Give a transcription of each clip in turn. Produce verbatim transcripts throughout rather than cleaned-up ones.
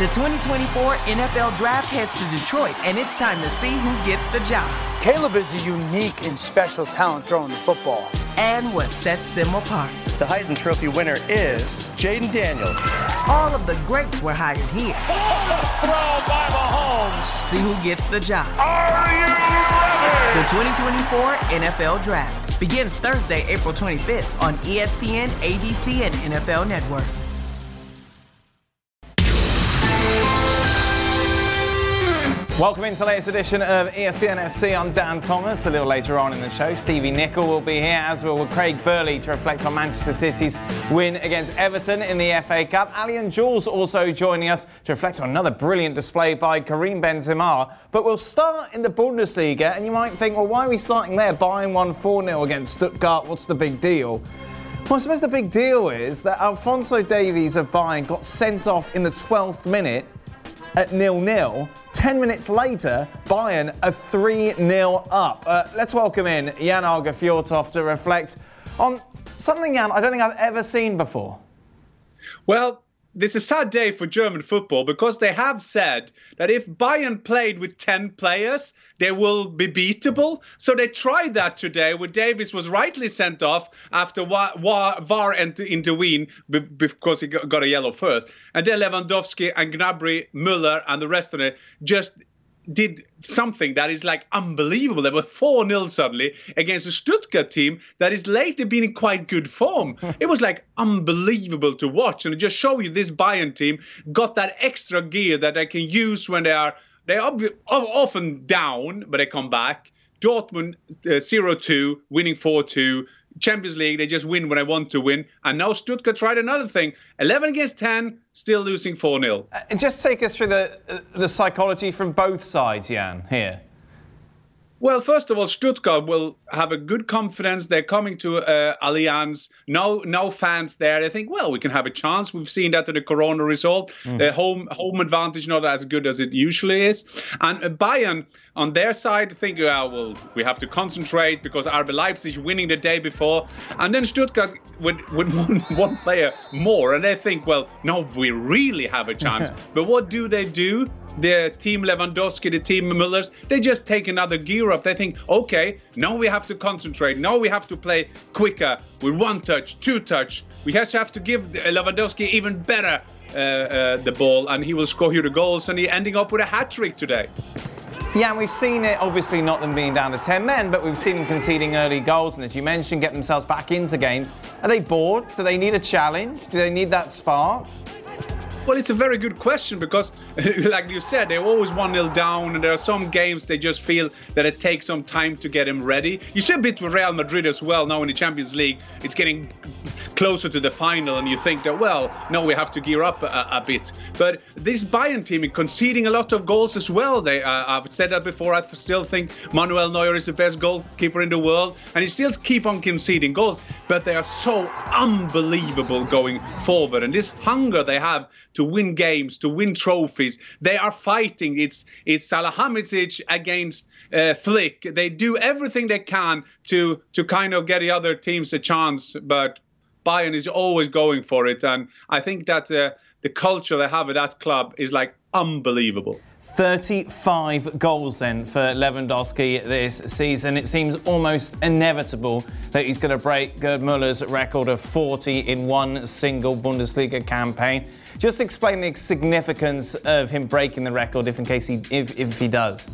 The twenty twenty-four N F L Draft heads to Detroit, and it's time to see who gets the job. Caleb is a unique and special talent throwing the football. And what sets them apart. The Heisman Trophy winner is Jaden Daniels. All of the greats were hired here. Throw by Mahomes. See who gets the job. Are you ready? The twenty twenty-four N F L Draft begins Thursday, April twenty-fifth on E S P N, A B C, and N F L Network. Welcome into the latest edition of E S P N F C. I'm Dan Thomas. A little later on in the show, Stevie Nicol will be here, as will Craig Burley, to reflect on Manchester City's win against Everton in the F A Cup. Ali and Jules also joining us to reflect on another brilliant display by Karim Benzema. But we'll start in the Bundesliga, and you might think, well, why are we starting there? Bayern won four nil against Stuttgart. What's the big deal? Well, I suppose the big deal is that Alphonso Davies of Bayern got sent off in the twelfth minute at nil nil. Ten minutes later, Bayern are three nil up. Uh, let's welcome in Jan Åge Fjørtoft to reflect on something, Jan, I don't think I've ever seen before. Well, this is a sad day for German football because they have said that if Bayern played with ten players, they will be beatable. So they tried that today where Davies was rightly sent off after V A R intervened because he got a yellow first. And then Lewandowski and Gnabry, Müller and the rest of it just did something that is like unbelievable. They were four nil suddenly against a Stuttgart team that is lately been in quite good form. It was like unbelievable to watch. And it just show you this Bayern team got that extra gear that they can use when they are they are often down, but they come back. Dortmund uh, zero two, winning four two. Champions League, they just win when they want to win. And now Stuttgart tried another thing. eleven against ten, still losing four nil. Uh, just take us through the uh, the psychology from both sides, Jan, here. Well, first of all, Stuttgart will have a good confidence. They're coming to uh, Allianz. No, no fans there. They think, well, we can have a chance. We've seen that in the Corona result. Mm. The home home advantage not as good as it usually is. And uh, Bayern, on their side, think, oh, well, we have to concentrate because R B Leipzig winning the day before. And then Stuttgart with, with one, one player more. And they think, well, no, we really have a chance. But what do they do? The team Lewandowski, the team Müllers, they just take another gear up. They think, okay, now we have to concentrate. Now we have to play quicker with one touch, two touch. We just have to give Lewandowski even better uh, uh, the ball, and he will score you the goals. And he's ending up with a hat-trick today. Yeah, and we've seen it, obviously not them being down to ten men, but we've seen them conceding early goals. And as you mentioned, get themselves back into games. Are they bored? Do they need a challenge? Do they need that spark? Well, it's a very good question because, like you said, they're always one nil down, and there are some games they just feel that it takes some time to get them ready. You see a bit with Real Madrid as well now in the Champions League. It's getting closer to the final, and you think that, well, no, we have to gear up a, a bit. But this Bayern team is conceding a lot of goals as well. They, uh, I've said that before. I still think Manuel Neuer is the best goalkeeper in the world, and he still keep on conceding goals. But they are so unbelievable going forward, and this hunger they have to win games, to win trophies. They are fighting. It's it's Salihamidzic against uh, Flick. They do everything they can to to kind of get the other teams a chance, but Bayern is always going for it. And I think that uh, the culture they have at that club is like unbelievable. thirty-five goals then for Lewandowski this season. It seems almost inevitable that he's going to break Gerd Müller's record of forty in one single Bundesliga campaign. Just explain the significance of him breaking the record if in case he if, if he does.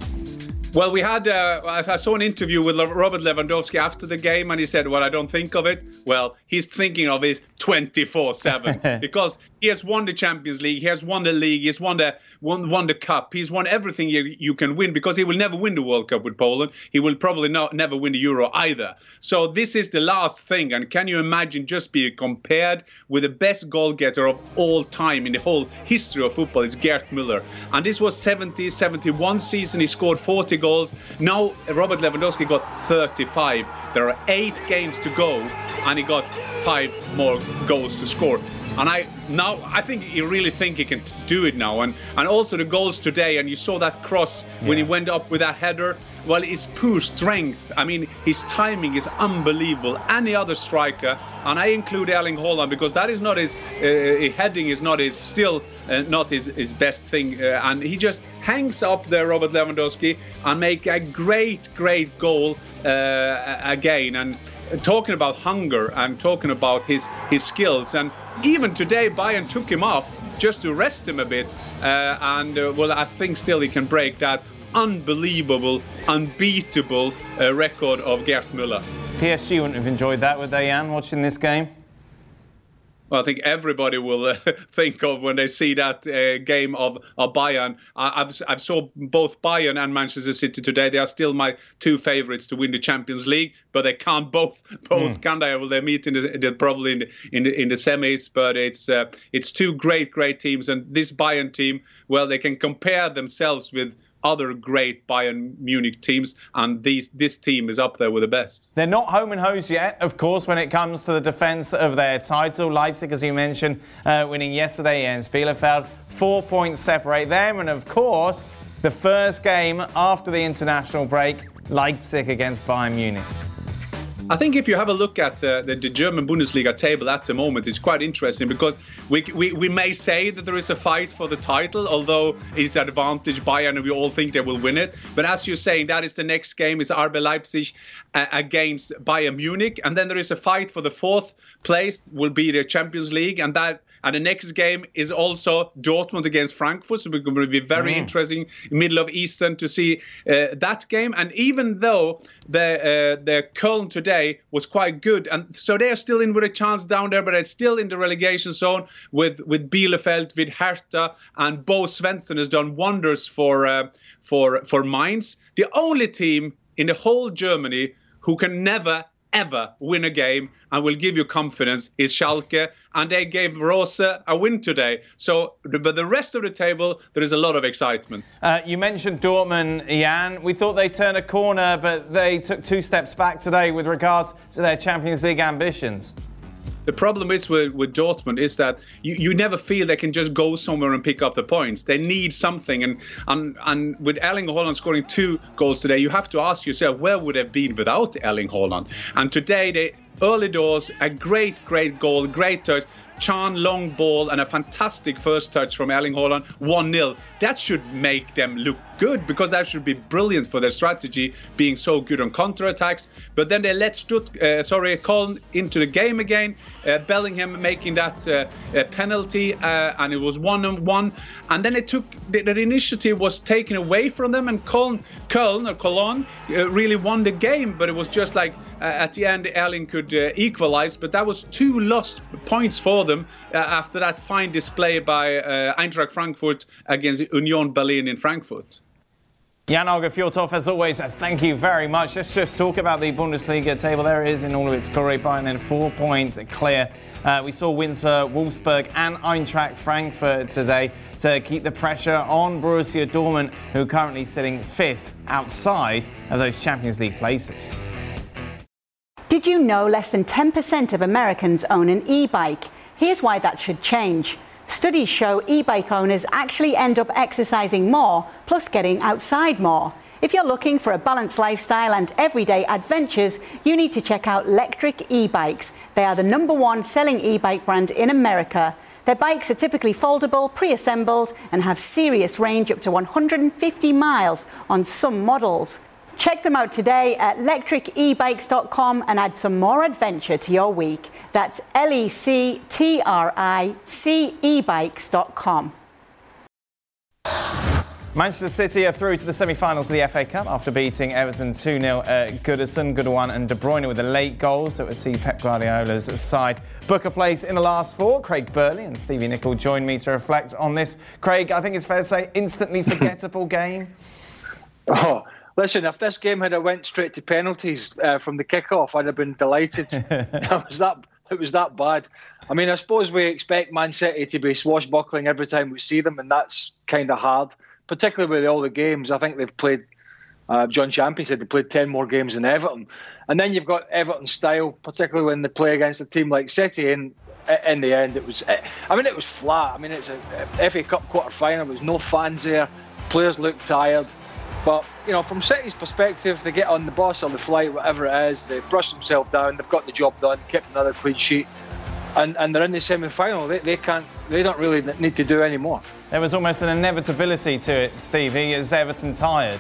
Well, we had, uh, I saw an interview with Robert Lewandowski after the game, and he said, well, I don't think of it. Well, he's thinking of it twenty-four seven because he has won the Champions League, he has won the league, he has won the won, won the cup, he's won everything you, you can win because he will never win the World Cup with Poland. He will probably not, never win the Euro either. So this is the last thing. And can you imagine just being compared with the best goal getter of all time in the whole history of football? It's Gerd Müller. And this was seventy seventy-one season. He scored forty goals. Now Robert Lewandowski got thirty-five. There are eight games to go, and he got five more goals to score. And I now I think he really think he can t- do it now. And and also the goals today. And you saw that cross yeah. when he went up with that header. Well, it's pure strength. I mean, his timing is unbelievable. Any other striker, and I include Erling Haaland because that is not his uh, heading is not his still uh, not his, his best thing. Uh, and he just hangs up there, Robert Lewandowski, and make a great, great goal uh, again. And talking about hunger and talking about his his skills, and even today Bayern took him off just to rest him a bit. Uh, and uh, well, I think still he can break that unbelievable, unbeatable uh, record of Gerd Müller. P S G wouldn't have enjoyed that, would they, Jan, watching this game? Well, I think everybody will uh, think of when they see that uh, game of, of Bayern. I, I've I've saw both Bayern and Manchester City today. They are still my two favourites to win the Champions League, but they can't both both mm. can they? Well, they meet in the, the probably in the, in the in the semis. But it's uh, it's two great great teams, and this Bayern team, well, they can compare themselves with other great Bayern Munich teams, and these this team is up there with the best. They're not home and hosed yet, of course, when it comes to the defence of their title. Leipzig, as you mentioned, uh, winning yesterday against Bielefeld. Four points separate them, and of course, the first game after the international break, Leipzig against Bayern Munich. I think if you have a look at uh, the, the German Bundesliga table at the moment, it's quite interesting because we, we we may say that there is a fight for the title, although it's advantage Bayern and we all think they will win it. But as you're saying, that is the next game is R B Leipzig uh, against Bayern Munich. And then there is a fight for the fourth place, will be the Champions League. And that And the next game is also Dortmund against Frankfurt. So it's going to be very mm. interesting, middle of Eastern, to see uh, that game. And even though the uh, the Köln today was quite good, and so they are still in with a chance down there, but they're still in the relegation zone with with Bielefeld, with Hertha, and Bo Svensson has done wonders for uh, for for Mainz. The only team in the whole Germany who can never ever win a game and will give you confidence is Schalke, and they gave Rose a win today. So, but the rest of the table, there is a lot of excitement. Uh, you mentioned Dortmund, Jan. We thought they'd turn a corner, but they took two steps back today with regards to their Champions League ambitions. The problem is with, with Dortmund is that you, you never feel they can just go somewhere and pick up the points. They need something. And and, and with Erling Haaland scoring two goals today, you have to ask yourself, where would they have been without Erling Haaland? And today, they early doors, a great, great goal, great touch. Chan, long ball, and a fantastic first touch from Erling Haaland, one nil. That should make them look good, because that should be brilliant for their strategy, being so good on counter-attacks. But then they let Stutt, uh, sorry, Köln into the game again. Uh, Bellingham making that uh, uh, penalty, uh, and it was one on one. And then it took the, the initiative was taken away from them, and Köln, Köln or Cologne uh, really won the game. But it was just like uh, at the end, Erling could uh, equalize. But that was two lost points for them. Uh, after that fine display by uh, Eintracht Frankfurt against Union Berlin in Frankfurt. Jan-Åge Fjørtoft, as always, thank you very much. Let's just talk about the Bundesliga table. There it is in all of its glory. Bayern then four points clear. Uh, we saw Windsor, Wolfsburg and Eintracht Frankfurt today to keep the pressure on Borussia Dortmund, who are currently sitting fifth outside of those Champions League places. Did you know less than ten percent of Americans own an e-bike? Here's why that should change. Studies show e-bike owners actually end up exercising more, plus getting outside more. If you're looking for a balanced lifestyle and everyday adventures, you need to check out Lectric e-bikes. They are the number one selling e-bike brand in America. Their bikes are typically foldable, pre-assembled, and have serious range up to one hundred fifty miles on some models. Check them out today at lectric e bikes dot com and add some more adventure to your week. That's L E C T R I C e bikes dot com. Manchester City are through to the semi-finals of the F A Cup after beating Everton two nil at Goodison. Gundogan and De Bruyne with the late goals that would see Pep Guardiola's side book a place in the last four. Craig Burley and Stevie Nicol join me to reflect on this. Craig, I think it's fair to say instantly forgettable game. Oh, listen, if this game had went straight to penalties uh, from the kick-off, I'd have been delighted. it was that it was that bad. I mean, I suppose we expect Man City to be swashbuckling every time we see them, and that's kind of hard, particularly with all the games. I think they've played, uh, John Champion said they played ten more games than Everton. And then you've got Everton style, particularly when they play against a team like City, and in the end, it was. I mean, it was flat. I mean, it's a F A Cup quarter final. There was no fans there. Players looked tired. But you know, from City's perspective, they get on the bus or the flight, whatever it is. They brush themselves down. They've got the job done. Kept another clean sheet. And, and they're in the semi-final. They, they can't. They don't really need to do any more. There was almost an inevitability to it, Stevie. Is Everton tired?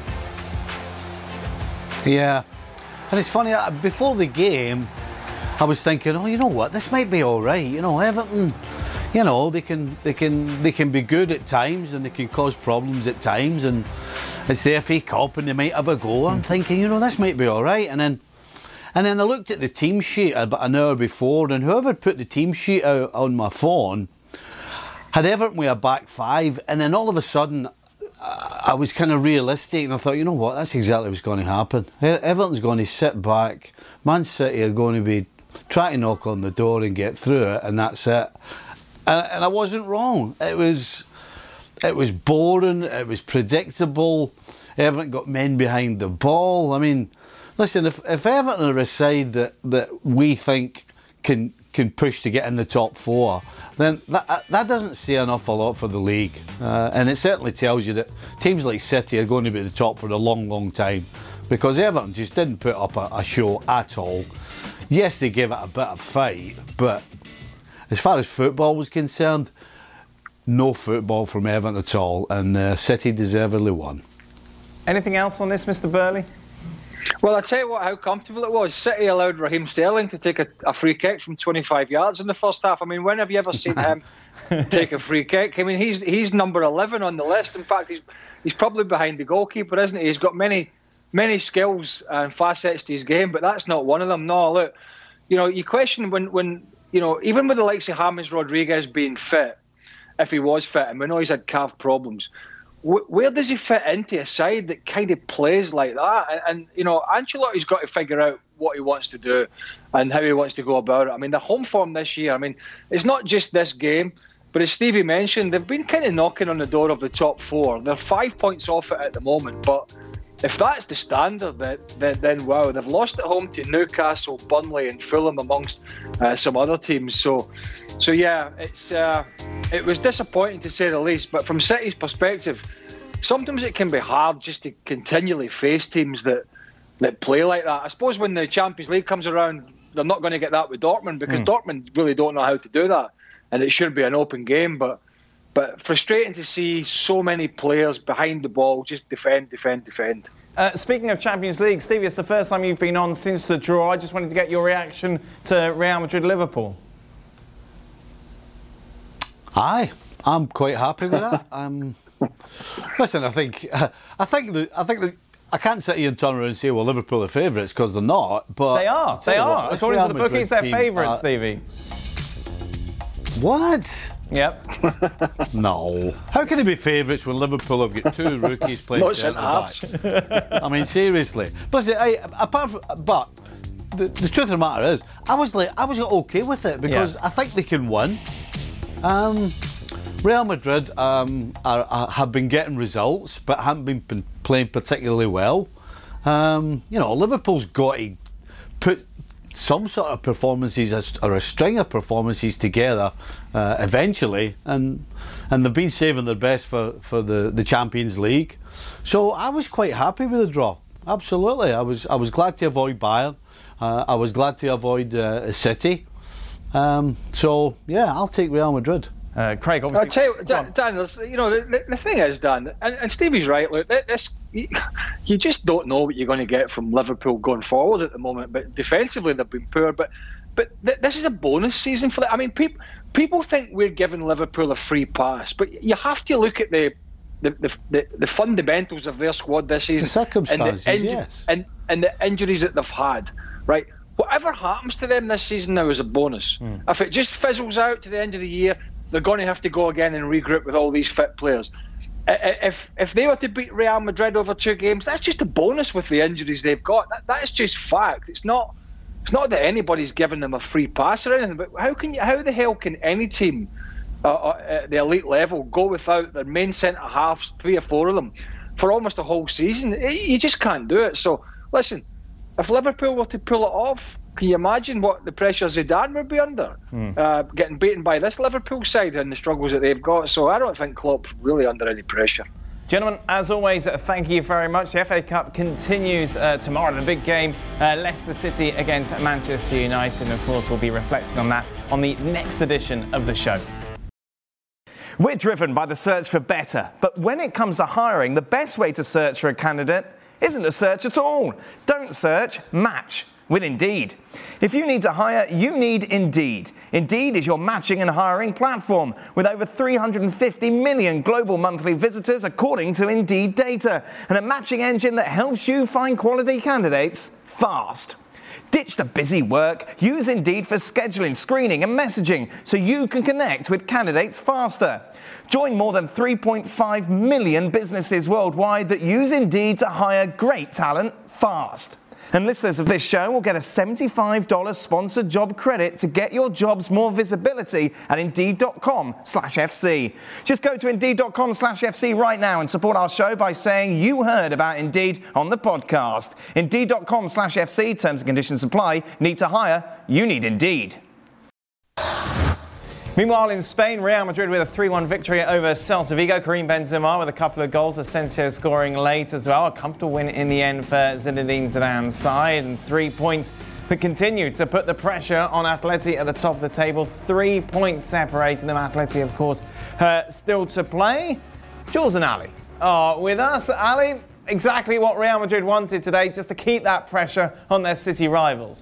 Yeah, and it's funny. Before the game, I was thinking, oh, you know what? This might be all right. You know, Everton. You know, they can they can they can be good at times and they can cause problems at times. And it's the F A Cup and they might have a go. I'm thinking, you know, this might be all right. And then. And then I looked at the team sheet about an hour before, and whoever put the team sheet out on my phone had Everton with a back five, and then all of a sudden I was kind of realistic, and I thought, you know what, that's exactly what's going to happen. Everton's going to sit back, Man City are going to be trying to knock on the door and get through it, and that's it. And, and I wasn't wrong. It was, it was boring, it was predictable. Everton got men behind the ball. I mean, listen, if, if Everton are a side that, that we think can can push to get in the top four, then that that doesn't say an awful lot for the league. Uh, and it certainly tells you that teams like City are going to be at the top for a long, long time, because Everton just didn't put up a, a show at all. Yes, they gave it a bit of fight, but as far as football was concerned, no football from Everton at all, and uh, City deservedly won. Anything else on this, Mister Burley? Well, I tell you what, how comfortable it was. City allowed Raheem Sterling to take a, a free kick from twenty-five yards in the first half. I mean, when have you ever seen him take a free kick? I mean, he's he's number eleven on the list. In fact, he's he's probably behind the goalkeeper, isn't he? He's got many many skills and facets to his game, but that's not one of them. No, look, you know, you question when when you know, even with the likes of James Rodriguez being fit, if he was fit, and we know he's had calf problems. Where does he fit into a side that kind of plays like that? And, and, you know, Ancelotti's got to figure out what he wants to do and how he wants to go about it. I mean, the home form this year, I mean, it's not just this game, but as Stevie mentioned, they've been kind of knocking on the door of the top four. They're five points off it at the moment, but if that's the standard, then, then, then wow, they've lost at home to Newcastle, Burnley and Fulham amongst uh, some other teams. So, so yeah, it's uh, it was disappointing to say the least. But from City's perspective, sometimes it can be hard just to continually face teams that, that play like that. I suppose when the Champions League comes around, they're not going to get that with Dortmund because mm. Dortmund really don't know how to do that. And it should be an open game, but But frustrating to see so many players behind the ball just defend, defend, defend. Uh, speaking of Champions League, Stevie, it's the first time you've been on since the draw. I just wanted to get your reaction to Real Madrid-Liverpool. Aye, I'm quite happy with that. um, listen, I think, uh, I think that, I think that. I can't sit here and turn around and say, well, Liverpool are favourites, because they're not. But they are. They are. What, According to the Madrid bookies, they're team, favourites, uh, Stevie. What? Yep. No. How can they be favourites when Liverpool have got two rookies playing centre back? I mean, seriously. But listen, I, apart from, but the, the truth of the matter is, I was like, I was okay with it because yeah. I think they can win. Um, Real Madrid um, are, are, have been getting results, but haven't been p- playing particularly well. Um, you know, Liverpool's got to put some sort of performances or a string of performances together uh, eventually, and and they've been saving their best for, for the, the Champions League. So I was quite happy with the draw. Absolutely, I was I was glad to avoid Bayern. Uh, I was glad to avoid uh, City. Um, so yeah, I'll take Real Madrid. Uh, Craig, obviously. I'll tell you, Dan, Dan, you know, the, the thing is, Dan, and, and Stevie's right. Look, this you just don't know what you're going to get from Liverpool going forward at the moment. But defensively, they've been poor. But but th- this is a bonus season for them. I mean, people people think we're giving Liverpool a free pass, but you have to look at the the the, the, the fundamentals of their squad this season, the circumstances, and the, inju- yes, and and the injuries that they've had, right. Whatever happens to them this season now is a bonus. Mm. If it just fizzles out to the end of the year, they're going to have to go again and regroup with all these fit players. If if they were to beat Real Madrid over two games, that's just a bonus with the injuries they've got. That, that is just fact. It's not it's not that anybody's giving them a free pass or anything. But how can you, how the hell can any team uh, at the elite level go without their main centre halves, three or four of them, for almost a whole season? You just can't do it. So listen, if Liverpool were to pull it off, Can you imagine what the pressure Zidane would be under? Mm. Uh, getting beaten by this Liverpool side and the struggles that they've got. So I don't think Klopp's really under any pressure. Gentlemen, as always, thank you very much. The F A Cup continues uh, tomorrow. The big game, uh, Leicester City against Manchester United. And of course, we'll be reflecting on that on the next edition of the show. We're driven by the search for better. But when it comes to hiring, the best way to search for a candidate isn't to search at all. Don't search, match with Indeed. If you need to hire, you need Indeed. Indeed is your matching and hiring platform with over three hundred fifty million global monthly visitors according to Indeed data, and a matching engine that helps you find quality candidates fast. Ditch the busy work. Use Indeed for scheduling, screening and messaging so you can connect with candidates faster. Join more than three point five million businesses worldwide that use Indeed to hire great talent fast. And listeners of this show will get a seventy-five dollars sponsored job credit to get your jobs more visibility at Indeed.com slash FC. Just go to Indeed.com slash FC right now and support our show by saying you heard about Indeed on the podcast. Indeed.com slash FC, terms and conditions apply. Need to hire? You need Indeed. Meanwhile, in Spain, Real Madrid with a three one victory over Celta Vigo. Karim Benzema with a couple of goals. Asensio scoring late as well. A comfortable win in the end for Zinedine Zidane's side. And three points that continue to put the pressure on Atleti at the top of the table. Three points separating them. Atleti, of course, uh, still to play. Jules and Ali are with us. Ali, exactly what Real Madrid wanted today, just to keep that pressure on their city rivals.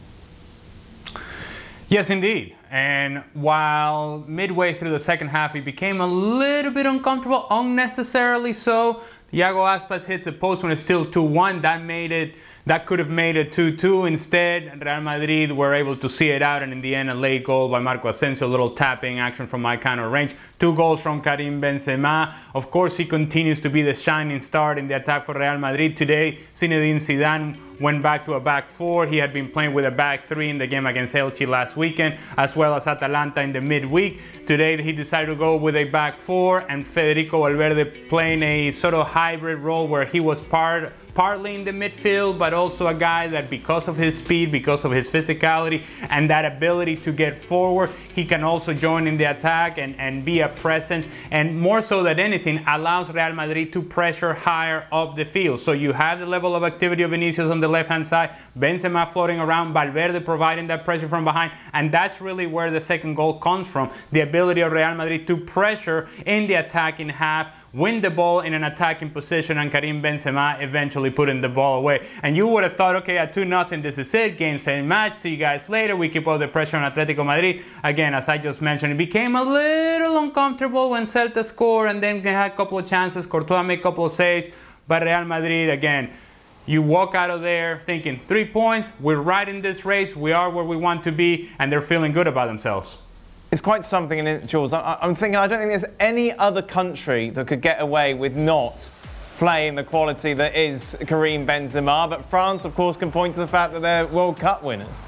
Yes, indeed. And while midway through the second half, it became a little bit uncomfortable, unnecessarily so. Iago Aspas hits a post when it's still two one. That made it. That could have made it two two. Instead, Real Madrid were able to see it out, and in the end, a late goal by Marco Asensio, a little tapping action from my kind of range. Two goals from Karim Benzema. Of course, he continues to be the shining star in the attack for Real Madrid. Today, Zinedine Zidane went back to a back four. He had been playing with a back three in the game against Elche last weekend, as well as Atalanta in the midweek. Today, he decided to go with a back four, and Federico Valverde playing a sort of hybrid role where he was part partly in the midfield, but also a guy that because of his speed, because of his physicality, and that ability to get forward, he can also join in the attack and, and be a presence, and more so than anything, allows Real Madrid to pressure higher up the field. So you have the level of activity of Vinicius on the left-hand side, Benzema floating around, Valverde providing that pressure from behind, and that's really where the second goal comes from, the ability of Real Madrid to pressure in the attacking half, win the ball in an attacking position, and Karim Benzema eventually putting the ball away. And you would have thought, okay, at two nothing, this is it, game, set, match, see you guys later, we keep all the pressure on Atletico Madrid. Again, as I just mentioned, it became a little uncomfortable when Celta scored, and then they had a couple of chances, Courtois made a couple of saves, but Real Madrid, again, you walk out of there thinking, three points, we're right in this race, we are where we want to be, and they're feeling good about themselves. It's quite something in it, Jules. I, I'm thinking, I don't think there's any other country that could get away with not playing the quality that is Karim Benzema. But France, of course, can point to the fact that they're World Cup winners.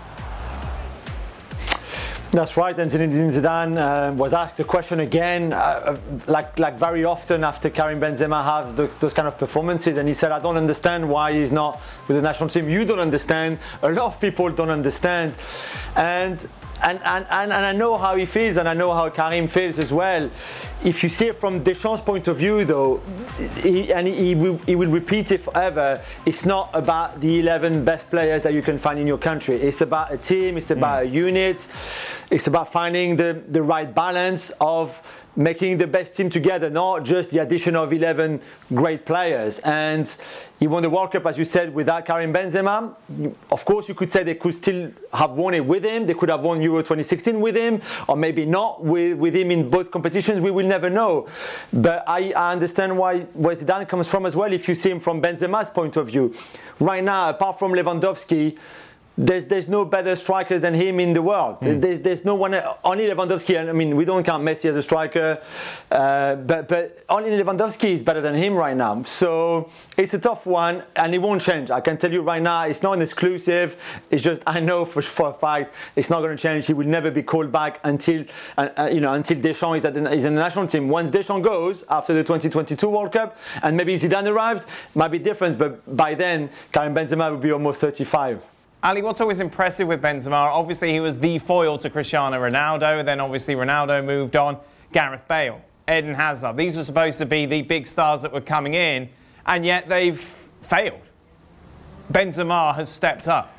That's right, and Zinedine Zidane uh, was asked the question again, uh, like like very often after Karim Benzema has those, those kind of performances, and he said, I don't understand why he's not with the national team. You don't understand, a lot of people don't understand. And And, and, and, and I know how he feels, and I know how Karim feels as well. If you see it from Deschamps' point of view, though, he, and he, he, will, he will repeat it forever, it's not about the eleven best players that you can find in your country. It's about a team, it's about mm. a unit, it's about finding the, the right balance of making the best team together, not just the addition of eleven great players. And he won the World Cup, as you said, without Karim Benzema. Of course, you could say they could still have won it with him. They could have won Euro twenty sixteen with him, or maybe not with, with him in both competitions. We will never know. But I, I understand why where Zidane comes from as well, if you see him from Benzema's point of view. Right now, apart from Lewandowski, There's there's no better striker than him in the world. Mm. There's there's no one, only Lewandowski. I mean, we don't count Messi as a striker, uh, but but only Lewandowski is better than him right now. So it's a tough one, and it won't change. I can tell you right now, it's not an exclusive. It's just I know for for a fact it's not going to change. He will never be called back until uh, uh, you know until Deschamps is at the, is in the national team. Once Deschamps goes after the twenty twenty-two World Cup, and maybe Zidane arrives, might be different. But by then, Karim Benzema will be almost thirty-five. Ali, what's always impressive with Benzema, obviously he was the foil to Cristiano Ronaldo, then obviously Ronaldo moved on, Gareth Bale, Eden Hazard. These are supposed to be the big stars that were coming in, and yet they've failed. Benzema has stepped up.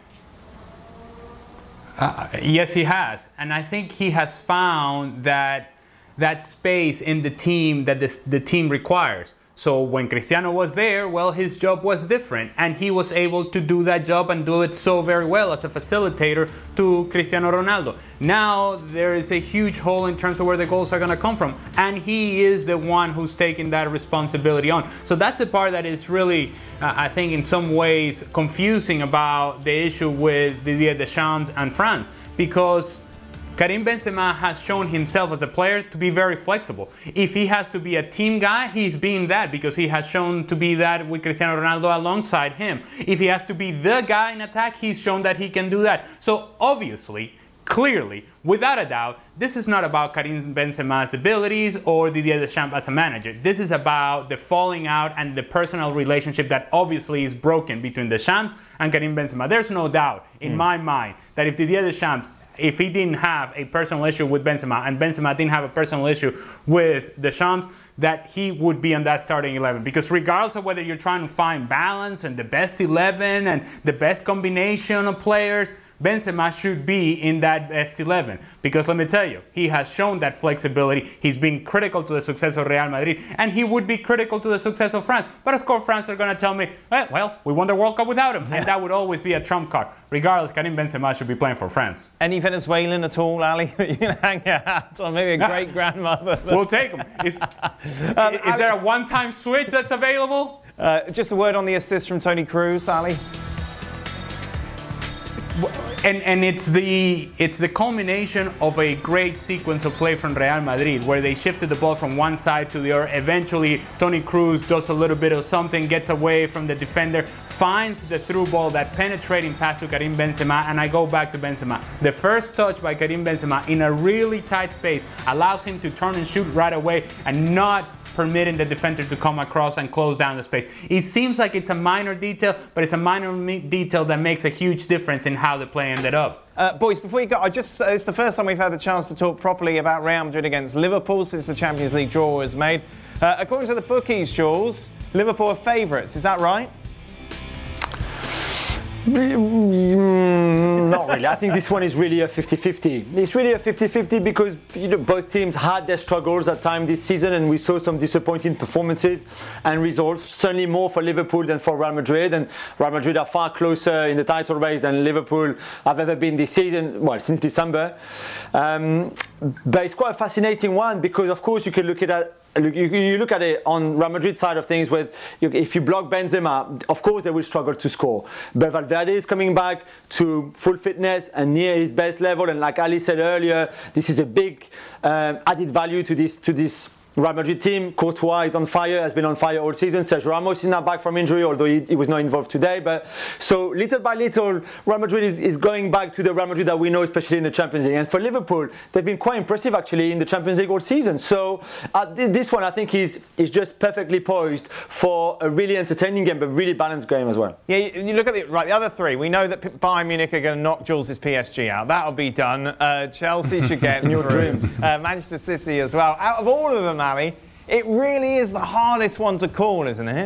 Uh, yes, he has. And I think he has found that that space in the team that this, the team requires. So when Cristiano was there, well, his job was different. And he was able to do that job and do it so very well as a facilitator to Cristiano Ronaldo. Now there is a huge hole in terms of where the goals are going to come from. And he is the one who's taking that responsibility on. So that's the part that is really, uh, I think, in some ways confusing about the issue with Didier Deschamps and France. Because Karim Benzema has shown himself as a player to be very flexible. If he has to be a team guy, he's being that because he has shown to be that with Cristiano Ronaldo alongside him. If he has to be the guy in attack, he's shown that he can do that. So obviously, clearly, without a doubt, this is not about Karim Benzema's abilities or Didier Deschamps as a manager. This is about the falling out and the personal relationship that obviously is broken between Deschamps and Karim Benzema. There's no doubt in mm. my mind that if Didier Deschamps, if he didn't have a personal issue with Benzema and Benzema didn't have a personal issue with Deschamps, that he would be on that starting eleven. Because regardless of whether you're trying to find balance and the best eleven and the best combination of players, Benzema should be in that best eleven. Because let me tell you, he has shown that flexibility. He's been critical to the success of Real Madrid, and he would be critical to the success of France. But of course, France are going to tell me, eh, well, we won the World Cup without him. Yeah. And that would always be a trump card. Regardless, Karim Benzema should be playing for France. Any Venezuelan at all, Ali, that you can hang your hat on? Maybe a great-grandmother? We'll take him. Is, um, is Ali, there a one-time switch that's available? Uh, just a word on the assist from Toni Kroos, Ali. And and it's the it's the culmination of a great sequence of play from Real Madrid where they shifted the ball from one side to the other. Eventually, Toni Kroos does a little bit of something, gets away from the defender, finds the through ball, that penetrating pass to Karim Benzema, and I go back to Benzema. The first touch by Karim Benzema in a really tight space allows him to turn and shoot right away and not permitting the defender to come across and close down the space. It seems like it's a minor detail, but it's a minor me- detail that makes a huge difference in how the play ended up. Uh, boys, before you go, I just uh, it's the first time we've had the chance to talk properly about Real Madrid against Liverpool since the Champions League draw was made. Uh, according to the bookies, Jules, Liverpool are favourites. Is that right? Mm, not really. I think this one is really a fifty-fifty. It's really a fifty-fifty because you know both teams had their struggles at times this season, and we saw some disappointing performances and results. Certainly more for Liverpool than for Real Madrid, and Real Madrid are far closer in the title race than Liverpool have ever been this season. Well, since December. Um, but it's quite a fascinating one because, of course, you can look at it. You look at it on Real Madrid side of things with if you block Benzema, of course they will struggle to score. But Valverde is coming back to full fitness and near his best level. And like Ali said earlier, this is a big uh, added value to this to this Real Madrid team. Courtois is on fire, has been on fire all season. Sergio Ramos is now back from injury, although he, he was not involved today. But so little by little, Real Madrid is, is going back to the Real Madrid that we know, especially in the Champions League. And for Liverpool, they've been quite impressive actually in the Champions League all season. So uh, this one I think is is just perfectly poised for a really entertaining game, but really balanced game as well. Yeah, you, you look at the right. The other three, we know that Bayern Munich are going to knock Jules' P S G out. That'll be done. Uh, Chelsea should get your dreams. Uh, Manchester City as well. Out of all of them, Ali, it really is the hardest one to call, isn't it?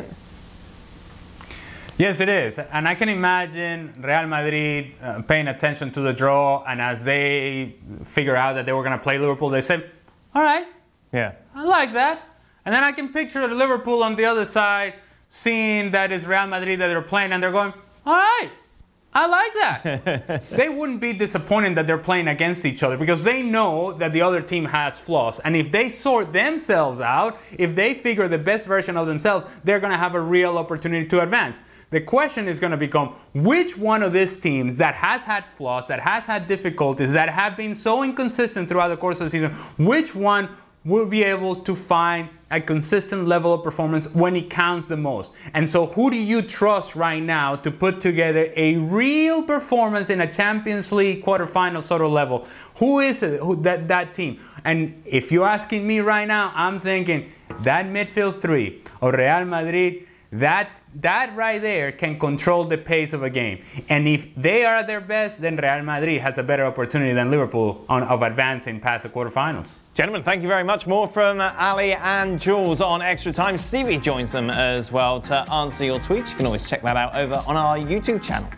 Yes, it is. And I can imagine Real Madrid uh, paying attention to the draw, and as they figure out that they were going to play Liverpool, they say, all right, yeah, I like that. And then I can picture Liverpool on the other side seeing that it's Real Madrid that they're playing, and they're going, all right, I like that. They wouldn't be disappointed that they're playing against each other because they know that the other team has flaws. And if they sort themselves out, if they figure the best version of themselves, they're going to have a real opportunity to advance. The question is going to become which one of these teams that has had flaws, that has had difficulties, that have been so inconsistent throughout the course of the season, which one will be able to find a consistent level of performance when it counts the most. And so who do you trust right now to put together a real performance in a Champions League quarterfinal sort of level? Who is it, who, that, that team? And if you're asking me right now, I'm thinking that midfield three of Real Madrid, that that right there can control the pace of a game. And if they are at their best, then Real Madrid has a better opportunity than Liverpool on, of advancing past the quarterfinals. Gentlemen, thank you very much. More from Ali and Jules on Extra Time. Stevie joins them as well to answer your tweets. You can always check that out over on our YouTube channel.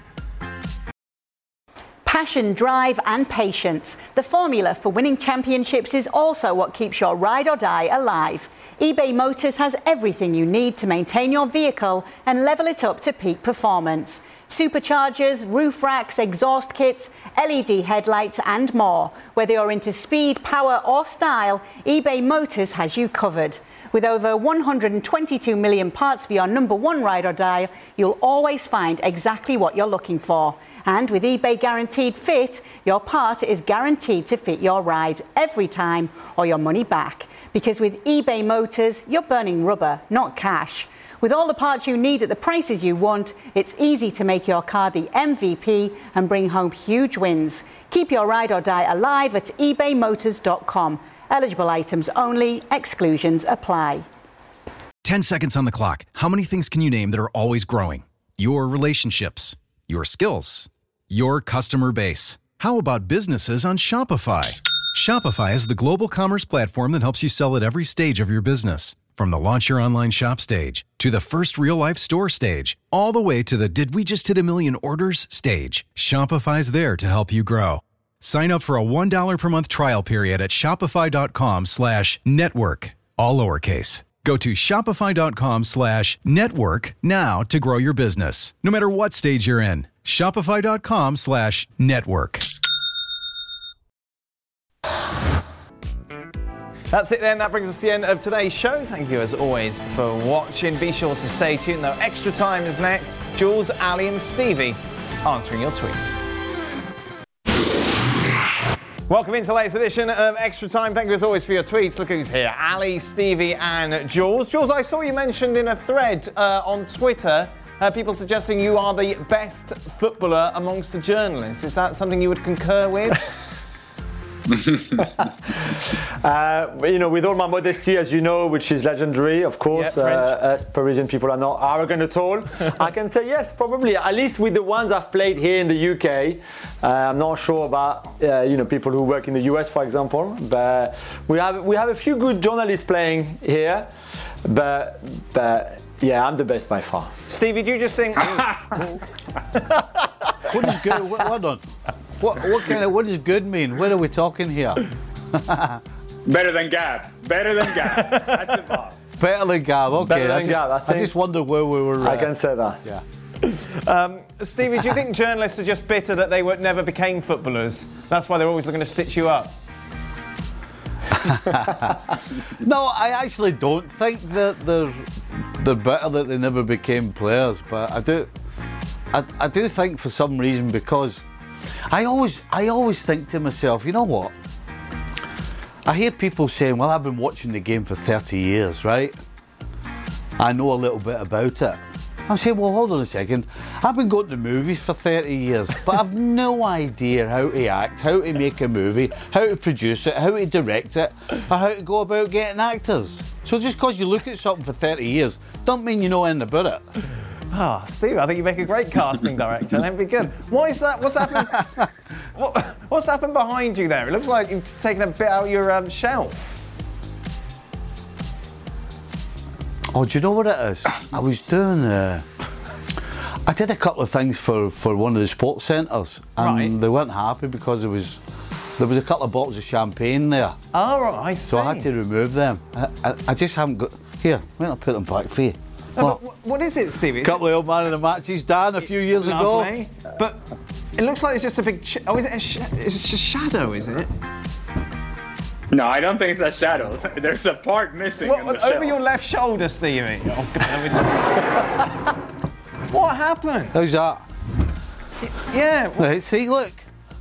Passion, drive and patience. The formula for winning championships is also what keeps your ride or die alive. eBay Motors has everything you need to maintain your vehicle and level it up to peak performance. Superchargers, roof racks, exhaust kits, L E D headlights and more. Whether you're into speed, power or style, eBay Motors has you covered. With over one hundred twenty-two million parts for your number one ride or die, you'll always find exactly what you're looking for. And with eBay Guaranteed Fit, your part is guaranteed to fit your ride every time or your money back. Because with eBay Motors, you're burning rubber, not cash. With all the parts you need at the prices you want, it's easy to make your car the M V P and bring home huge wins. Keep your ride or die alive at ebay motors dot com. Eligible items only, exclusions apply. ten seconds on the clock. How many things can you name that are always growing? Your relationships, your skills, your customer base. How about businesses on Shopify? Shopify is the global commerce platform that helps you sell at every stage of your business. From the launch your online shop stage, to the first real-life store stage, all the way to the did we just hit a million orders stage, Shopify's there to help you grow. Sign up for a one dollar per month trial period at shopify.com slash network, all lowercase. Go to shopify.com slash network now to grow your business, no matter what stage you're in. Shopify.com slash network. That's it then. That brings us to the end of today's show. Thank you as always for watching. Be sure to stay tuned though. Extra Time is next. Jules, Ali and Stevie answering your tweets. Welcome into the latest edition of Extra Time. Thank you as always for your tweets. Look who's here. Ali, Stevie and Jules. Jules, I saw you mentioned in a thread uh, on Twitter uh, people suggesting you are the best footballer amongst the journalists. Is that something you would concur with? uh, you know, with all my modesty, as you know, which is legendary, of course, yeah, uh, us Parisian people are not arrogant at all. I can say yes, probably, at least with the ones I've played here in the U K. Uh, I'm not sure about, uh, you know, people who work in the U S, for example, but we have we have a few good journalists playing here, but, but yeah, I'm the best by far. Stevie, do you just think... What is good? What, hold on. What, what kind of what does good mean? What are we talking here? Better than Gab. Better than Gab. That's the bar. Better than Gab. Okay. Better than I, just, Gab, I, think I just wonder where we were. Uh, I can say that. Yeah. Um, Stevie, do you think journalists are just bitter that they were, never became footballers? That's why they're always looking to stitch you up. No, I actually don't think that they're they're bitter that they never became players, but I do. I, I do think for some reason because. I always, I always think to myself, you know what? I hear people saying, well, I've been watching the game for thirty years, right? I know a little bit about it. I'm saying, well, hold on a second. I've been going to movies for thirty years, but I've no idea how to act, how to make a movie, how to produce it, how to direct it, or how to go about getting actors. So just because you look at something for thirty years, don't mean you know anything about it. Ah, oh, Steve, I think you make a great casting director. That'd be good. What is that? What's happened? what, what's happened behind you there? It looks like you've taken a bit out of your um, shelf. Oh, do you know what it is? I was doing. Uh, I did a couple of things for, for one of the sports centres, and right. they weren't happy because there was there was a couple of bottles of champagne there. Oh, right, I see. So I had to remove them. I, I, I just haven't got. Here, wait, I'll put them back for you. No, what? But what is it, Stevie? A couple of old man in the matches done a few years Lovely. ago. But it looks like it's just a big... Ch- oh, is it a, sh- it's a shadow, is it? No, I don't think it's a shadow. There's a part missing What, in the over shelf. your left shoulder, Stevie. Oh, God. What happened? How's that? Y- yeah. Well, right, see, look.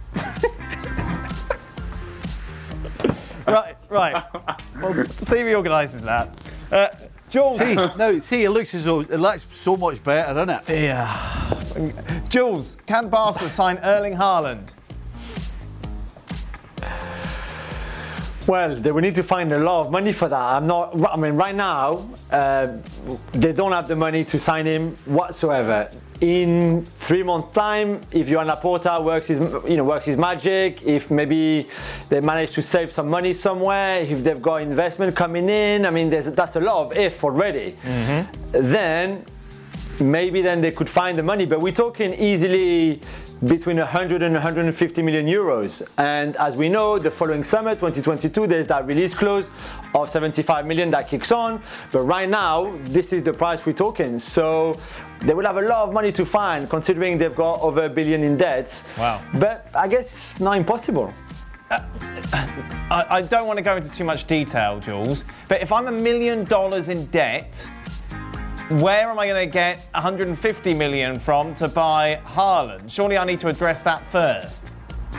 right, right. Well, Stevie organises that. Uh, Jules. See, now, see, it looks as though it looks so much better, doesn't it? Yeah. Jules, can Barca sign Erling Haaland? Well, they will need to find a lot of money for that. I'm not. I mean, right now, uh, they don't have the money to sign him whatsoever. In three months' time, if Joan Laporta works his, you know, works his magic, if maybe they manage to save some money somewhere, if they've got investment coming in, I mean, there's, that's a lot of if already. Mm-hmm. Then maybe then they could find the money, but we're talking easily between one hundred and one hundred fifty million euros. And as we know, the following summer, twenty twenty-two, there's that release clause of seventy-five million that kicks on. But right now, this is the price we're talking. So they will have a lot of money to find, considering they've got over a billion in debts. Wow. But I guess it's not impossible. Uh, I, I don't want to go into too much detail, Jules, but if I'm a million dollars in debt, where am I going to get one hundred fifty million from to buy Haaland? Surely I need to address that first.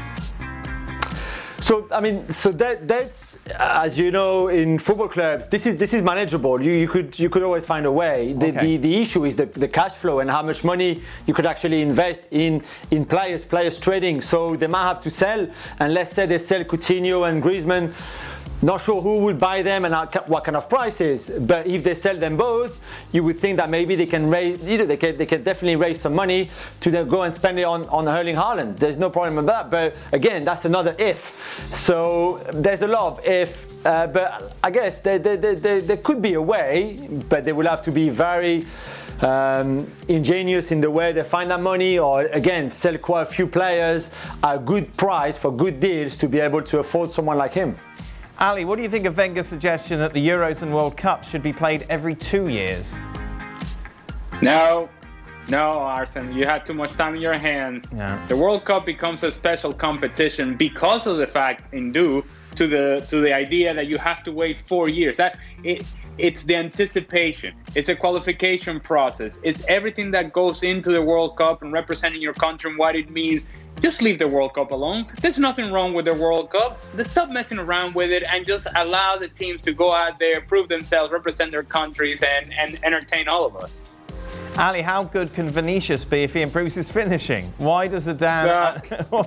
So I mean, so that that's as you know in football clubs, this is this is manageable. You you could you could always find a way. The Okay. the, the issue is the, the cash flow and how much money you could actually invest in in players players trading. So they might have to sell, and let's say they sell Coutinho and Griezmann. Not sure who would buy them and what kind of prices, but if they sell them both, you would think that maybe they can raise, you know, they can, they can definitely raise some money to then go and spend it on, on Erling Haaland. There's no problem with that, but again, that's another if. So there's a lot of if, uh, but I guess there, there, there, there could be a way, but they will have to be very um, ingenious in the way they find that money, or again, sell quite a few players at a good price for good deals to be able to afford someone like him. Ali, what do you think of Wenger's suggestion that the Euros and World Cups should be played every two years? No, no, Arsene, you had too much time in your hands. Yeah. The World Cup becomes a special competition because of the fact, in due to the to the idea that you have to wait four years. That it, it's the anticipation. It's a qualification process. It's everything that goes into the World Cup and representing your country and what it means. Just leave the World Cup alone. There's nothing wrong with the World Cup. Just stop messing around with it and just allow the teams to go out there, prove themselves, represent their countries, and, and entertain all of us. Ali, how good can Vinicius be if he improves his finishing? Why does Zidane...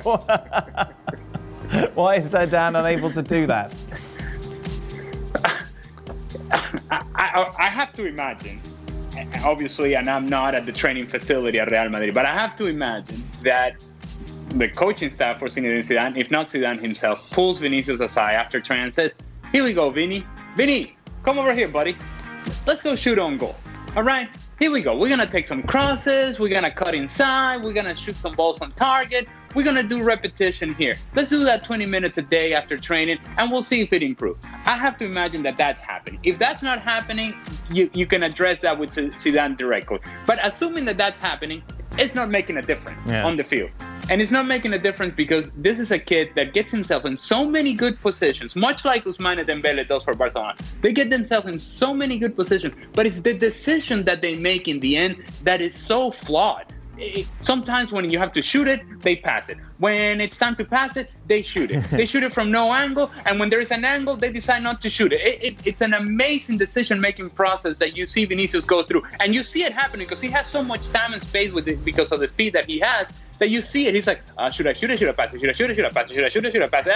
Why is Zidane unable to do that? I, I, I have to imagine, obviously, and I'm not at the training facility at Real Madrid, but I have to imagine that the coaching staff for Zinedine Zidane, if not Zidane himself, pulls Vinicius aside after training and says, here we go, Vinny. Vinny, come over here, buddy. Let's go shoot on goal. All right? Here we go. We're going to take some crosses. We're going to cut inside. We're going to shoot some balls on target. We're going to do repetition here. Let's do that twenty minutes a day after training, and we'll see if it improves. I have to imagine that that's happening. If that's not happening, you, you can address that with Zidane directly. But assuming that that's happening, it's not making a difference Yeah. on the field. And it's not making a difference because this is a kid that gets himself in so many good positions, much like Ousmane Dembele does for Barcelona. They get themselves in so many good positions, but it's the decision that they make in the end that is so flawed. It, sometimes when you have to shoot it, they pass it. When it's time to pass it, they shoot it. They shoot it from no angle, and when there is an angle, they decide not to shoot it. It, it it's an amazing decision-making process that you see Vinicius go through, and you see it happening because he has so much time and space with it because of the speed that he has. That you see it, he's like, uh, should I shoot it? Should I pass it? Should I shoot it? Should I pass it? Should I shoot it? Should I pass it?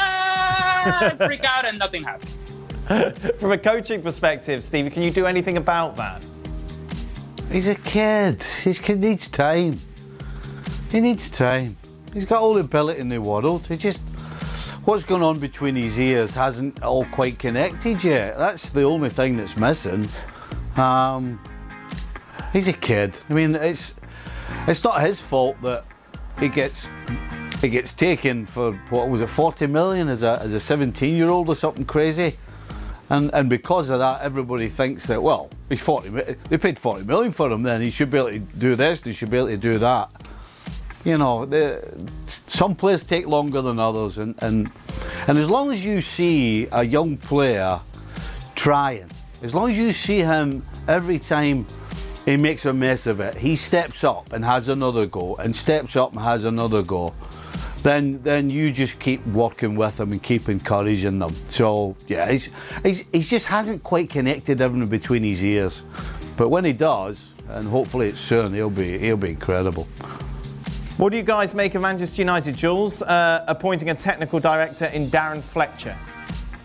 Ah! Freak out, and nothing happens. From a coaching perspective, Stevie, can you do anything about that? He's a kid. He needs time. He needs time. He's got all the ability in the world. He just, what's going on between his ears hasn't all quite connected yet. That's the only thing that's missing. Um, he's a kid. I mean, it's it's not his fault that he gets he gets taken for what was it, forty million as a as a seventeen year old or something crazy. And and because of that, everybody thinks that, well, he's forty. They paid forty million for him. Then he should be able to do this. He should be able to do that. You know, the, some players take longer than others, and and and as long as you see a young player trying, as long as you see him every time he makes a mess of it, he steps up and has another go, and steps up and has another go. Then, then you just keep working with him and keep encouraging them. So yeah, he's, he's he just hasn't quite connected everything between his ears, but when he does, and hopefully it's soon, he'll be he'll be incredible. What do you guys make of Manchester United, Jules, uh, appointing a technical director in Darren Fletcher?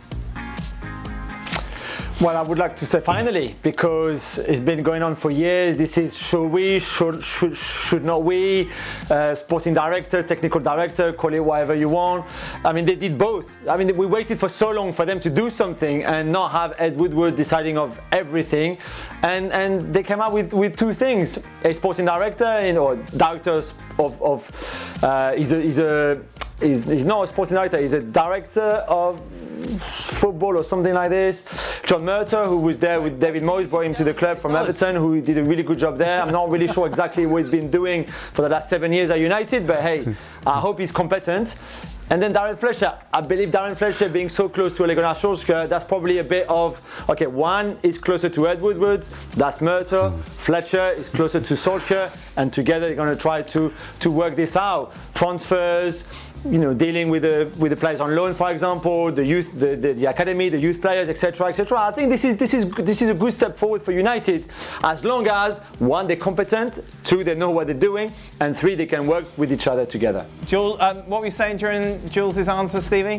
Well, I would like to say finally, because it's been going on for years. This is should we, should should, should not we? Uh, sporting director, technical director, call it whatever you want. I mean, they did both. I mean, we waited for so long for them to do something and not have Ed Woodward deciding of everything. And and they came out with, with two things: a sporting director, you know, director of of uh, he's a he's a he's, he's not a sporting director. He's a director of football or something like this. John Murtough, who was there with David Moyes, brought him to the club from Everton, who did a really good job there. I'm not really sure exactly what he's been doing for the last seven years at United, but hey, I hope he's competent. And then Darren Fletcher. I believe Darren Fletcher being so close to Ole Gunnar Solskjaer, that's probably a bit of, okay, one is closer to Ed Woodward, that's Murtough. Mm. Fletcher is closer to Solskjaer, and together they're going to try to, to work this out. Transfers, you know, dealing with the with the players on loan, for example, the youth, the, the, the academy, the youth players, et cetera, et cetera. I think this is this is this is a good step forward for United, as long as one, they're competent, two, they know what they're doing, and three, they can work with each other together. Jules, um, what were you saying during Jules' answer, Stevie?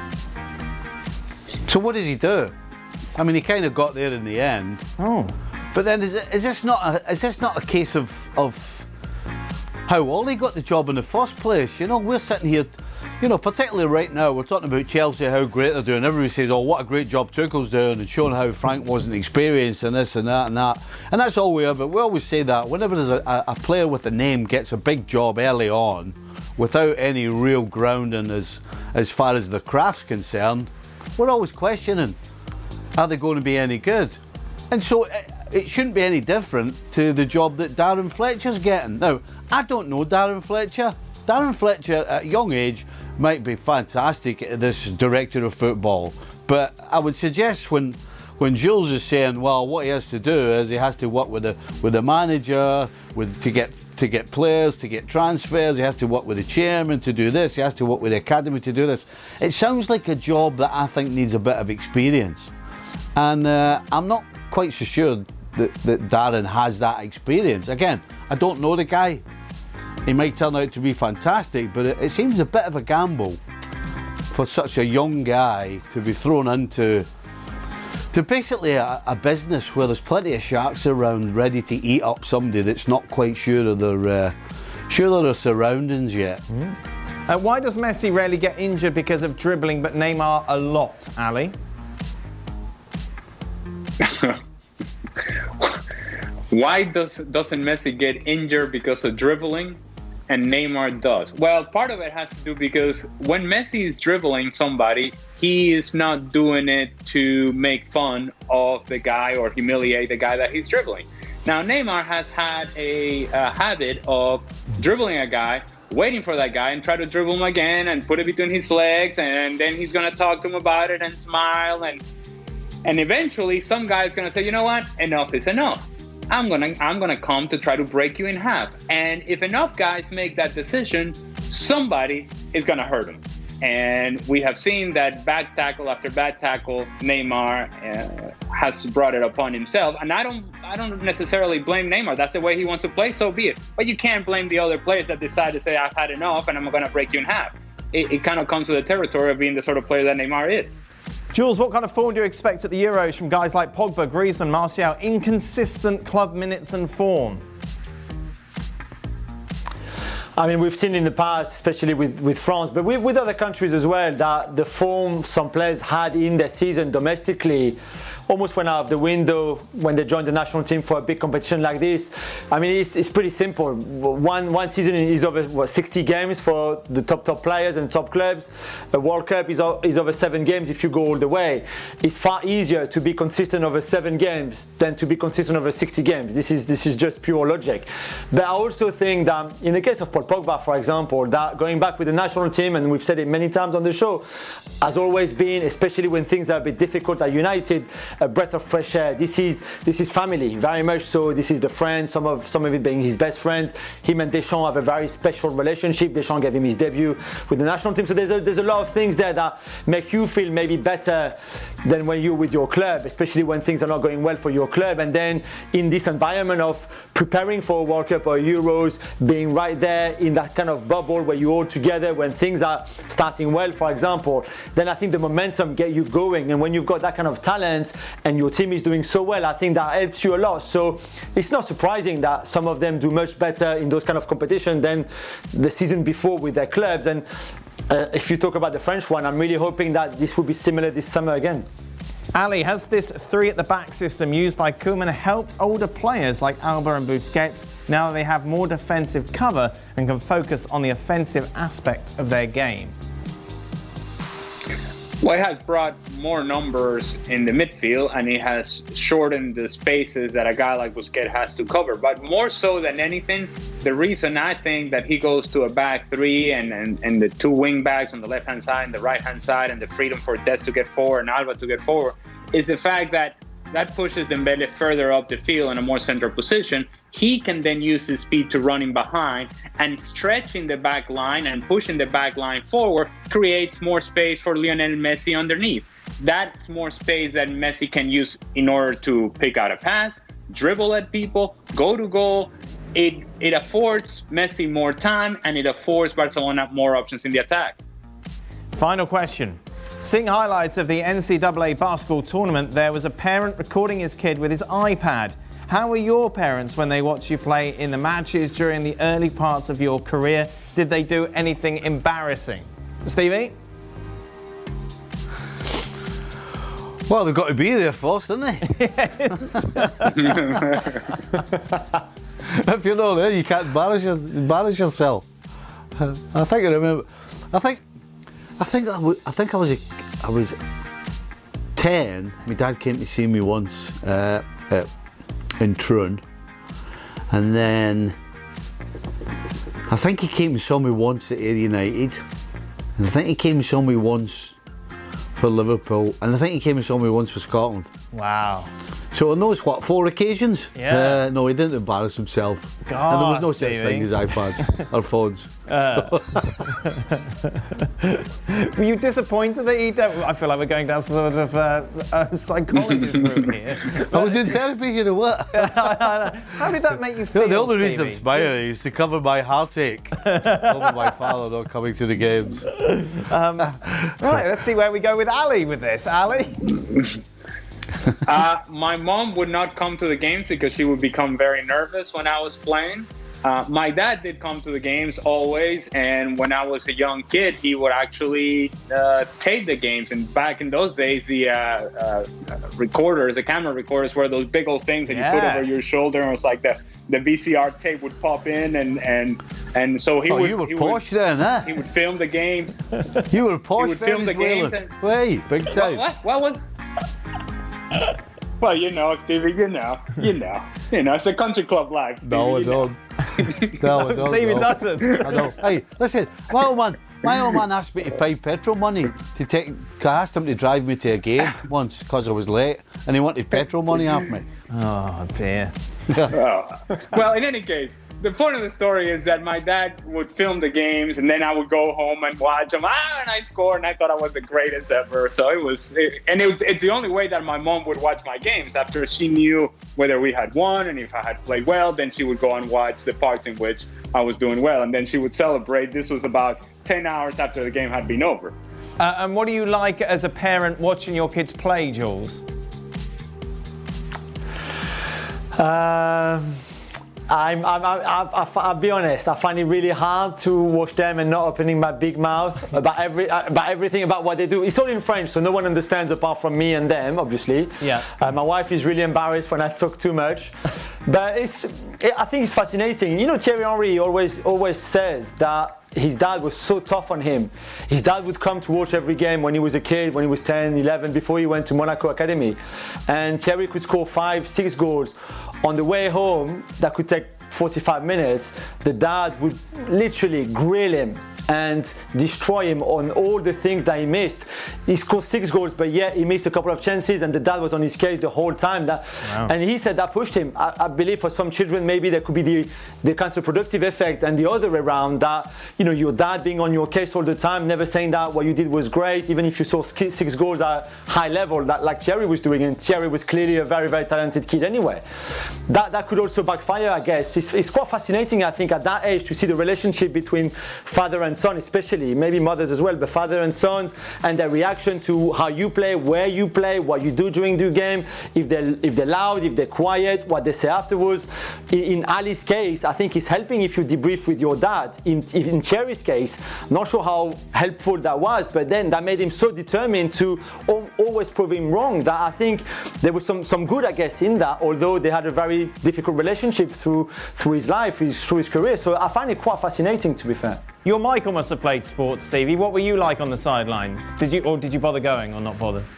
So what does he do? I mean, he kind of got there in the end. Oh, but then is, it, is this not a, is this not a case of of how Ollie got the job in the first place? You know, we're sitting here, you know, particularly right now, we're talking about Chelsea, how great they're doing. Everybody says, oh, what a great job Tuchel's doing, and showing how Frank wasn't experienced and this and that and that. And that's all we ever, we always say that. Whenever there's a, a player with a name gets a big job early on, without any real grounding as, as far as the craft's concerned, we're always questioning, are they going to be any good? And so it, it shouldn't be any different to the job that Darren Fletcher's getting. Now, I don't know Darren Fletcher. Darren Fletcher at a young age might be fantastic at this director of football, but I would suggest when when Jules is saying, well, what he has to do is he has to work with the with the manager, with to get to get players, to get transfers, he has to work with the chairman to do this, he has to work with the academy to do this. It sounds like a job that I think needs a bit of experience, and uh, I'm not quite so sure that, that Darren has that experience. Again, I don't know the guy. He might turn out to be fantastic, but it, it seems a bit of a gamble for such a young guy to be thrown into to basically a, a business where there's plenty of sharks around ready to eat up somebody that's not quite sure of their uh, sure of their surroundings yet. Mm. Uh, why does Messi rarely get injured because of dribbling, but Neymar a lot, Ali? Why does doesn't Messi get injured because of dribbling, and Neymar does? Well, part of it has to do because when Messi is dribbling somebody, he is not doing it to make fun of the guy or humiliate the guy that he's dribbling. Now, Neymar has had a, a habit of dribbling a guy, waiting for that guy and try to dribble him again and put it between his legs, and then he's going to talk to him about it and smile, and and eventually some guy is going to say, you know what, enough is enough. I'm gonna I'm gonna come to try to break you in half. And if enough guys make that decision, somebody is gonna hurt him. And we have seen that bad tackle after bad tackle, Neymar uh, has brought it upon himself. And I don't I don't necessarily blame Neymar. That's the way he wants to play, so be it. But you can't blame the other players that decide to say, I've had enough and I'm gonna break you in half. It, it kind of comes with the territory of being the sort of player that Neymar is. Jules, what kind of form do you expect at the Euros from guys like Pogba, Griezmann, Martial? Inconsistent club minutes and form. I mean, we've seen in the past, especially with, with France, but with, with other countries as well, that the form some players had in their season domestically almost went out of the window when they joined the national team for a big competition like this. I mean, it's, it's pretty simple. One one season is over what, sixty games for the top top players and top clubs. A World Cup is, is over seven games if you go all the way. It's far easier to be consistent over seven games than to be consistent over sixty games. This is this is just pure logic. But I also think that in the case of Paul Pogba, for example, that going back with the national team, and we've said it many times on the show, has always been, especially when things are a bit difficult at United, a breath of fresh air. This is this is family, very much so. This is the friends, some of some of it being his best friends. Him and Deschamps have a very special relationship. Deschamps gave him his debut with the national team. So there's a, there's a lot of things there that make you feel maybe better than when you're with your club, especially when things are not going well for your club. And then in this environment of preparing for a World Cup or Euros, being right there in that kind of bubble where you're all together when things are starting well, for example, then I think the momentum get you going. And when you've got that kind of talent, and your team is doing so well, I think that helps you a lot. So it's not surprising that some of them do much better in those kind of competition than the season before with their clubs. And uh, if you talk about the French one, I'm really hoping that this will be similar this summer again. Ali, has this three at the back system used by Koeman helped older players like Alba and Busquets now that they have more defensive cover and can focus on the offensive aspect of their game? Well, it has brought more numbers in the midfield, and it has shortened the spaces that a guy like Busquets has to cover. But more so than anything, the reason I think that he goes to a back three and, and, and the two wing backs on the left-hand side and the right-hand side and the freedom for Des to get forward and Alba to get forward is the fact that that pushes Dembele further up the field in a more central position. He can then use his speed to running behind, and stretching the back line and pushing the back line forward creates more space for Lionel Messi underneath. That's more space that Messi can use in order to pick out a pass, dribble at people, go to goal. It, it affords Messi more time, and it affords Barcelona more options in the attack. Final question. Seeing highlights of the N C double A basketball tournament, there was a parent recording his kid with his iPad. How were your parents when they watched you play in the matches during the early parts of your career? Did they do anything embarrassing? Stevie? Well, they've got to be there first, haven't they? Yes. If you're not there, you can't embarrass, your, embarrass yourself. I think I remember. I think. I think I, w- I think I was. A, I was ten. My dad came to see me once uh, at, in Troon, and then I think he came and saw me once at Ayr United, and I think he came and saw me once for Liverpool, and I think he came and saw me once for Scotland. Wow. So on those, what, four occasions? Yeah. Uh, no, he didn't embarrass himself. God, and there was no such Stevie. thing as iPads or phones. Uh. Were you disappointed that he don't? I feel like we're going down sort of uh, a psychologist route here. I was doing therapy here or what? How did that make you feel? No, the only reason I'm Stevie? smiling is to cover my heartache over my father not coming to the games. Um, right, let's see where we go with Ali with this. Ali? uh, my mom would not come to the games because she would become very nervous when I was playing. Uh, my dad did come to the games always, and when I was a young kid, he would actually uh, tape the games. And back in those days, the uh, uh, recorders, the camera recorders, were those big old things that Yeah. you put over your shoulder, and it was like the, the V C R tape would pop in, and and and so he Oh, would. you were he posh would, then, huh? He would film the games. You were posh He would film the games. Venezuelan. And, Wait, big time. what? What? What was? Well, you know, Stevie, you know, you know, you know, it's a country club life. Stevie, No, I you know. don't. No, I don't. Stevie no. doesn't. I don't. Hey, listen, my old man, my old man asked me to pay petrol money to take. Cause I asked him to drive me to a game once because I was late, and he wanted petrol money off me. Oh dear. Oh. Well, in any case, the point of the story is that my dad would film the games, and then I would go home and watch them. Ah, and I scored, and I thought I was the greatest ever. So it was, it, and it was, it's the only way that my mom would watch my games. After she knew whether we had won, and if I had played well, then she would go and watch the parts in which I was doing well, and then she would celebrate. This was about ten hours after the game had been over. Uh, and what do you like as a parent watching your kids play, Jules? Um, I'm, I'm, I'm, I'll, I'll be honest, I find it really hard to watch them and not opening my big mouth about every about everything about what they do. It's all in French, so no one understands apart from me and them, obviously. Yeah. Uh, my wife is really embarrassed when I talk too much. But it's, it, I think it's fascinating. You know, Thierry Henry always always says that his dad was so tough on him. His dad would come to watch every game when he was a kid, when he was ten, eleven, before he went to Monaco Academy. And Thierry could score five, six goals. On the way home, that could take forty-five minutes, the dad would literally grill him and destroy him on all the things that he missed. He scored six goals, but yet he missed a couple of chances, and the dad was on his case the whole time. That, wow. And he said that pushed him. I, I believe for some children, maybe there could be the, the counterproductive effect, and the other way around, that, you know, your dad being on your case all the time, never saying that what you did was great, even if you saw six goals at high level, that like Thierry was doing, and Thierry was clearly a very, very talented kid anyway. That that could also backfire, I guess. It's, it's quite fascinating, I think, at that age to see the relationship between father and and son especially, maybe mothers as well, but father and sons, and their reaction to how you play, where you play, what you do during the game, if they're, if they're loud, if they're quiet, what they say afterwards. In, in Ali's case, I think it's helping if you debrief with your dad. In, in Thierry's case, not sure how helpful that was, but then that made him so determined to always prove him wrong that I think there was some, some good, I guess, in that, although they had a very difficult relationship through through his life, his, through his career. So I find it quite fascinating, to be fair. Your Michael must have played sports, Stevie. What were you like on the sidelines? Did you, or did you bother going, or not bother?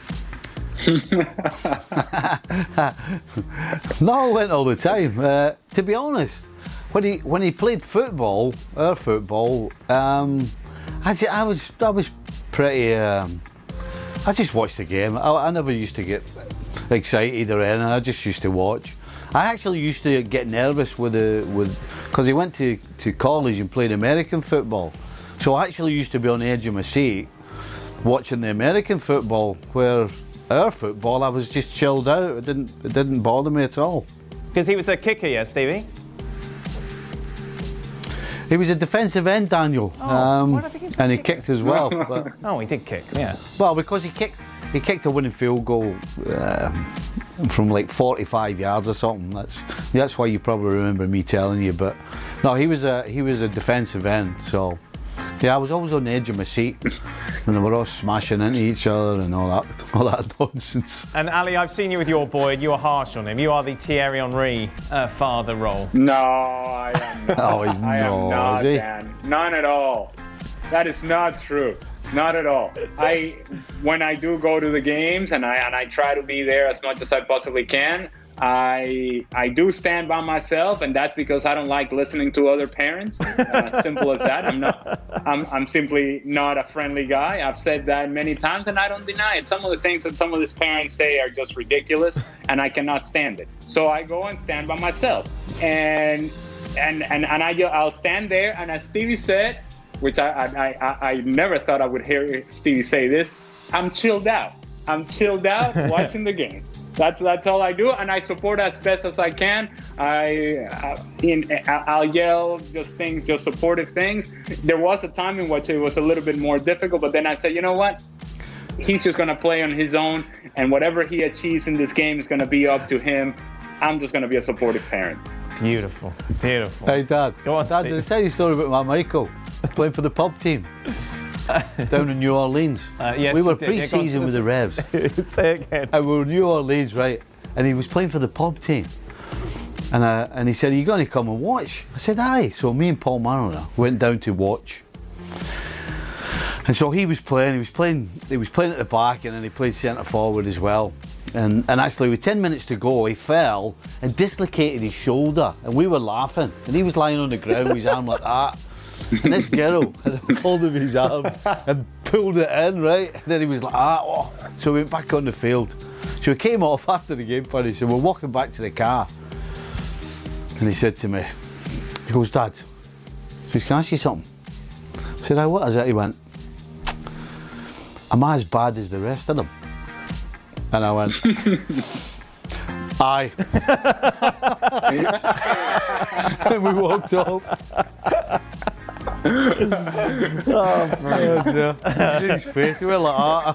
No, I went all the time. Uh, to be honest, when he when he played football, our football, um, I, just, I was I was pretty. Um, I just watched the game. I, I never used to get excited or anything. I just used to watch. I actually used to get nervous with the with because he went to, to college and played American football. So I actually used to be on the edge of my seat watching the American football, where our football I was just chilled out. It didn't it didn't bother me at all. Because he was a kicker, yes, Stevie? He was a defensive end, Daniel, oh, um, why do I think he was and he kicker? kicked as well. But, oh, he did kick, yeah. Well, because he kicked he kicked a winning field goal um, from like forty-five yards or something. That's that's why you probably remember me telling you. But no, he was a he was a defensive end. So yeah, I was always on the edge of my seat, and they were all smashing into each other and all that all that nonsense. And Ali, I've seen you with your boy, and you are harsh on him. You are the Thierry Henry uh, father role. No, I am not. Oh, he's I no, am not, is he? Dan. None at all. That is not true. Not at all. I, when I do go to the games, and I and I try to be there as much as I possibly can, I I do stand by myself, and that's because I don't like listening to other parents. Uh, simple as that. I'm not. I'm I'm simply not a friendly guy. I've said that many times, and I don't deny it. Some of the things that some of these parents say are just ridiculous, and I cannot stand it. So I go and stand by myself, and and and and I I'll stand there, and as Stevie said, which I I I, I never thought I would hear Stevie say this, I'm chilled out. I'm chilled out watching the game. That's that's all I do, and I support as best as I can. I, uh, in, I'll yell just things, just supportive things. There was a time in which it was a little bit more difficult, but then I said, you know what? He's just going to play on his own, and whatever he achieves in this game is going to be up to him. I'm just going to be a supportive parent. Beautiful, beautiful. Hey, Dad. Go on, Dad, Steve. did I tell you a story about my Michael playing for the pub team down in New Orleans? Uh, yes, we were you did. Yeah, go on, pre-season with the Revs. Say it again. And we were in New Orleans, right? And he was playing for the pub team. And uh, and he said, are you going to come and watch? I said, aye. So me and Paul Mariner went down to watch. And so he was playing, he was playing, he was playing at the back, and then he played centre forward as well. And and actually with ten minutes to go, he fell and dislocated his shoulder, and we were laughing. And he was lying on the ground with his arm like that. And this girl had a hold of his arm and pulled it in, right? And then he was like, ah, oh. So we went back on the field. So he came off after the game finished, and we're walking back to the car. And he said to me, he goes, Dad, he says, can I ask you something? I said, oh, what is it? He went, am I as bad as the rest of them? And I went, aye. And we walked off. Oh, brilliant. Yeah. His face, he went like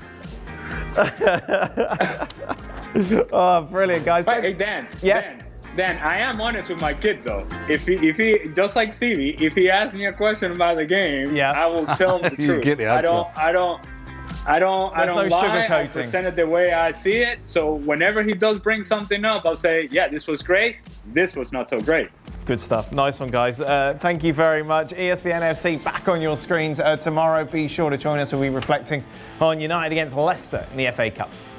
that. Oh, brilliant, guys. Hey, Dan. Yes. Dan, Dan, I am honest with my kid though. If he, if he, just like Stevie, if he asks me a question about the game, yeah. I will tell him the You truth. get the I answer. don't, I don't. I don't, There's I don't no lie. I sugarcoating. present it the way I see it. So whenever he does bring something up, I'll say, yeah, this was great. This was not so great. Good stuff. Nice one, guys. Uh, thank you very much. E S P N F C back on your screens uh, tomorrow. Be sure to join us. We'll be reflecting on United against Leicester in the F A Cup.